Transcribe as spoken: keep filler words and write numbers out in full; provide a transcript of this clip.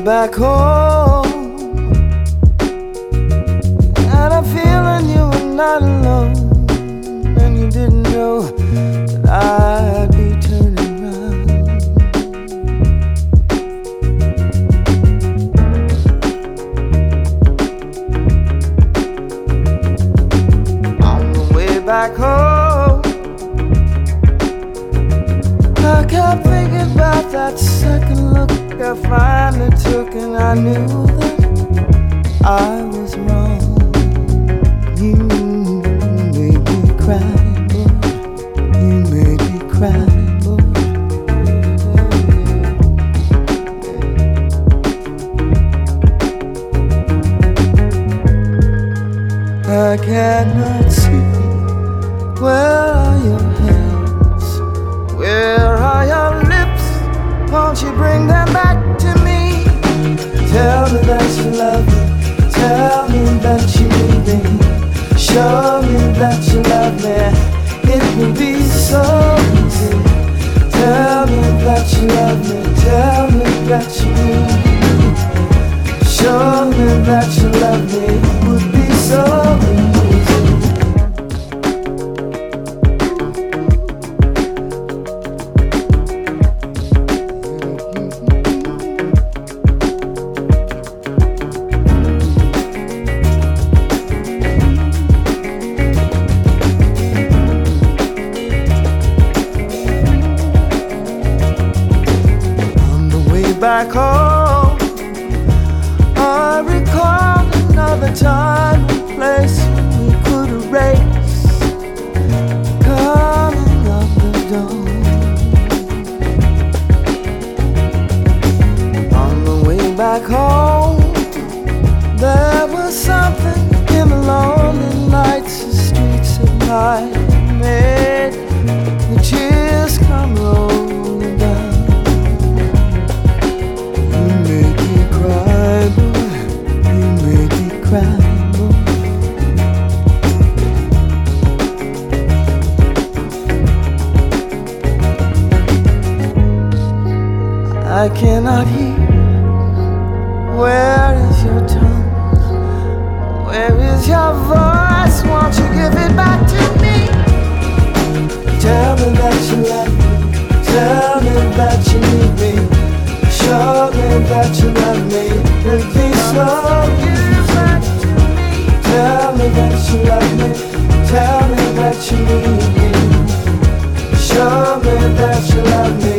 back home, and I'm feeling you were not alone, and you didn't know that I'd be turning round. On the way back home, I kept thinking about that second look I finally took, and I knew that I was wrong. You made me cry, boy. You made me cry, boy. I cannot see. Where are your hands? Where are your lips? Won't you bring them back to me? Tell me that you love me. Tell me that you need me. Show me that you love me. It will be so easy. Tell me that you love me. Tell me that you need me. Show me that you love me. It would be so easy. Back home, I recall another time and place when we could erase the coming of the dawn. On the way back home, there was something in the lonely nights, the streets at night made the tears come rolling down. I cannot hear. Where is your tongue? Where is your voice? Won't you give it back to me? Tell me that you love me. Tell me that you need me. Show me that you love me. It'll be so easy. Tell me that you love me. Tell me that you need me. Show me that you love me.